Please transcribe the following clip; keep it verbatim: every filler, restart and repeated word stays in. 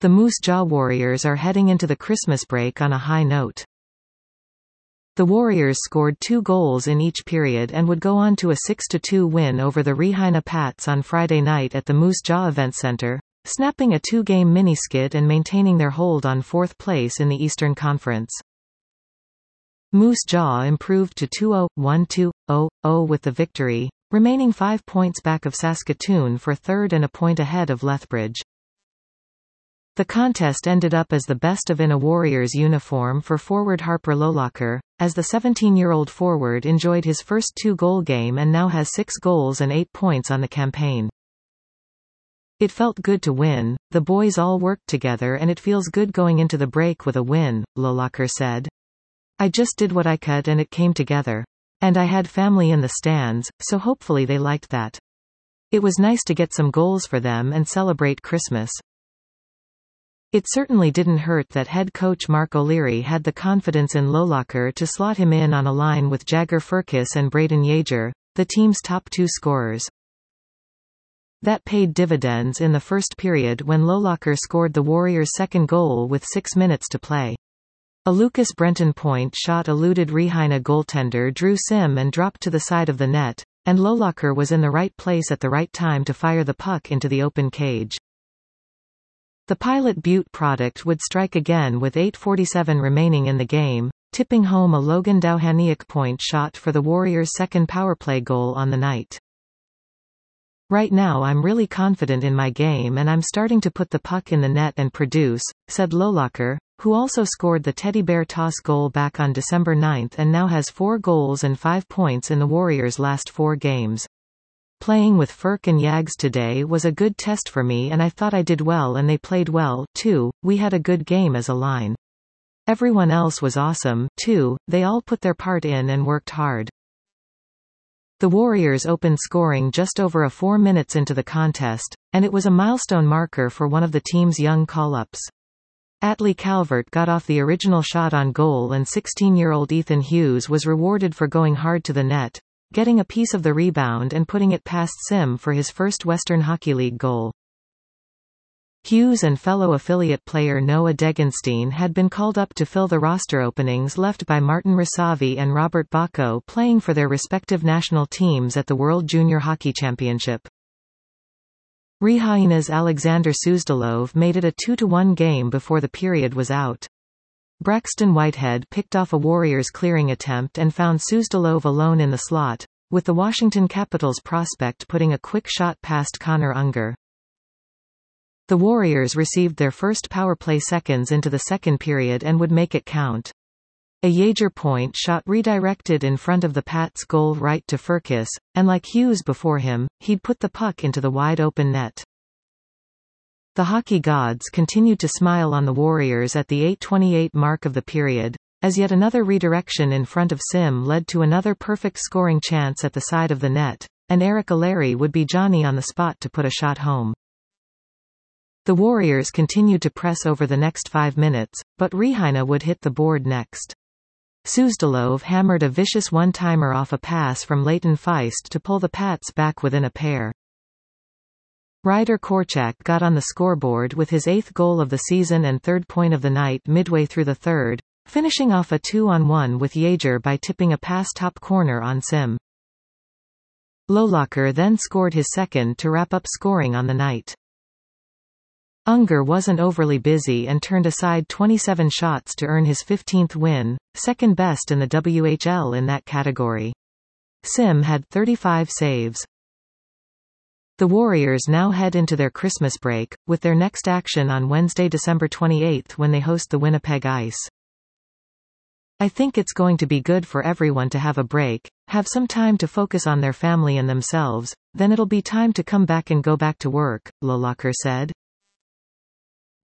The Moose Jaw Warriors are heading into the Christmas break on a high note. The Warriors scored two goals in each period and would go on to a six to two win over the Rihaina Pats on Friday night at the Moose Jaw Event Center, snapping a two-game mini-skid and maintaining their hold on fourth place in the Eastern Conference. Moose Jaw improved to two oh, one two, oh, oh with the victory, remaining five points back of Saskatoon for third and a point ahead of Lethbridge. The contest ended up as the best of in a Warriors uniform for forward Harper Lolacher, as the seventeen-year-old forward enjoyed his first two-goal game and now has six goals and eight points on the campaign. "It felt good to win, the boys all worked together and it feels good going into the break with a win," Lolacher said. "I just did what I could and it came together. And I had family in the stands, so hopefully they liked that. It was nice to get some goals for them and celebrate Christmas." It certainly didn't hurt that head coach Mark O'Leary had the confidence in Lolacher to slot him in on a line with Jagger Firkus and Braden Yager, the team's top two scorers. That paid dividends in the first period when Lolacher scored the Warriors' second goal with six minutes to play. A Lucas Brenton point shot eluded Rihaina goaltender Drew Sim and dropped to the side of the net, and Lolacher was in the right place at the right time to fire the puck into the open cage. The Pilot Butte product would strike again with eight forty-seven remaining in the game, tipping home a Logan Dauhaniuk point shot for the Warriors' second powerplay goal on the night. "Right now I'm really confident in my game and I'm starting to put the puck in the net and produce," said Lolacher, who also scored the Teddy Bear toss goal back on December ninth and now has four goals and five points in the Warriors' last four games. "Playing with Firk and Yags today was a good test for me and I thought I did well and they played well, too. We had a good game as a line. Everyone else was awesome, too, they all put their part in and worked hard." The Warriors opened scoring just over a four minutes into the contest, and it was a milestone marker for one of the team's young call-ups. Atlee Calvert got off the original shot on goal and sixteen-year-old Ethan Hughes was rewarded for going hard to the net, getting a piece of the rebound and putting it past Sim for his first Western Hockey League goal. Hughes and fellow affiliate player Noah Degenstein had been called up to fill the roster openings left by Martin Rasavi and Robert Bacco playing for their respective national teams at the World Junior Hockey Championship. Rihaina's Alexander Suzdalov made it a two to one game before the period was out. Braxton Whitehead picked off a Warriors clearing attempt and found Suzdalov alone in the slot, with the Washington Capitals prospect putting a quick shot past Connor Unger. The Warriors received their first power play seconds into the second period and would make it count. A Yager point shot redirected in front of the Pats' goal right to Firkus, and like Hughes before him, he'd put the puck into the wide-open net. The hockey gods continued to smile on the Warriors at the eight twenty-eight mark of the period, as yet another redirection in front of Sim led to another perfect scoring chance at the side of the net, and Eric O'Leary would be Johnny on the spot to put a shot home. The Warriors continued to press over the next five minutes, but Rihaina would hit the board next. Suzdalov hammered a vicious one-timer off a pass from Leighton Feist to pull the Pats back within a pair. Ryder Korczak got on the scoreboard with his eighth goal of the season and third point of the night midway through the third, finishing off a two-on-one with Yager by tipping a pass top corner on Sim. Lolacher then scored his second to wrap up scoring on the night. Unger wasn't overly busy and turned aside twenty-seven shots to earn his fifteenth win, second best in the W H L in that category. Sim had thirty-five saves. The Warriors now head into their Christmas break, with their next action on Wednesday, December twenty-eighth when they host the Winnipeg Ice. "I think it's going to be good for everyone to have a break, have some time to focus on their family and themselves, then it'll be time to come back and go back to work," Lolacher said.